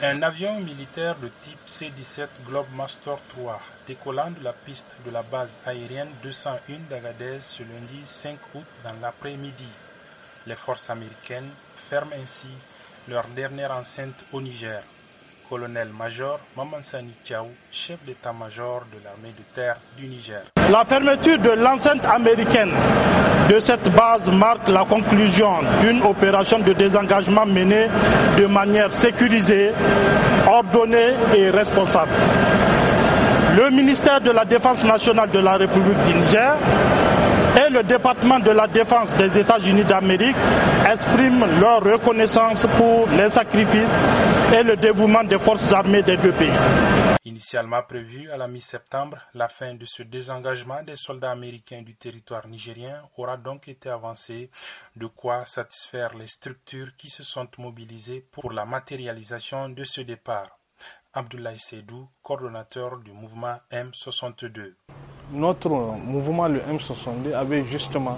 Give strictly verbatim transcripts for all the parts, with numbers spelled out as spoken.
Un avion militaire de type C dix-sept Globemaster trois décollant de la piste de la base aérienne deux cent un d'Agadez ce lundi cinq août dans l'après-midi. Les forces américaines ferment ainsi leur dernière enceinte au Niger. Colonel-major Mamansani Kiaou, chef d'état-major de l'armée de terre du Niger. La fermeture de l'enceinte américaine de cette base marque la conclusion d'une opération de désengagement menée de manière sécurisée, ordonnée et responsable. Le ministère de la Défense nationale de la République du Niger et le département de la Défense des États-Unis d'Amérique expriment leur reconnaissance pour les sacrifices et le dévouement des forces armées des deux pays. Initialement prévue à la mi-septembre, la fin de ce désengagement des soldats américains du territoire nigérien aura donc été avancée, de quoi satisfaire les structures qui se sont mobilisées pour la matérialisation de ce départ. Abdoulaye Seydou, coordonnateur du mouvement M soixante-deux. Notre mouvement, le M soixante-deux, avait justement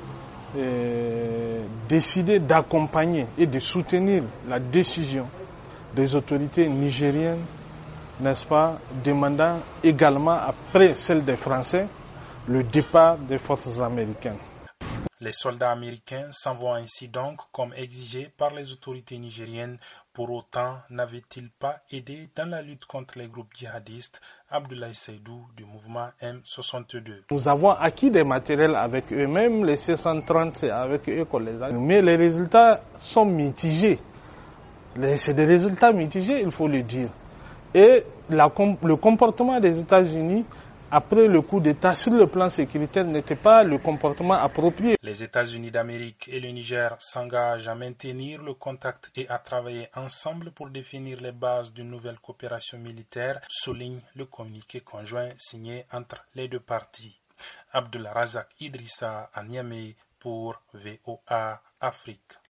euh, décidé d'accompagner et de soutenir la décision des autorités nigériennes, n'est-ce pas, demandant également, après celle des Français, le départ des forces américaines. Les soldats américains s'en vont ainsi donc comme exigé par les autorités nigériennes. Pour autant, n'avaient-ils pas aidé dans la lutte contre les groupes djihadistes? Abdoulaye Seydou du mouvement M soixante-deux. Nous avons acquis des matériels avec eux, même les C cent trente, c'est avec eux qu'on les a. Mais les résultats sont mitigés. C'est des résultats mitigés, il faut le dire. Et la, le comportement des États-Unis après le coup d'État sur le plan sécuritaire n'était pas le comportement approprié. Les États-Unis d'Amérique et le Niger s'engagent à maintenir le contact et à travailler ensemble pour définir les bases d'une nouvelle coopération militaire, souligne le communiqué conjoint signé entre les deux parties. Abdulrazak Idrissa à Niamey pour V O A Afrique.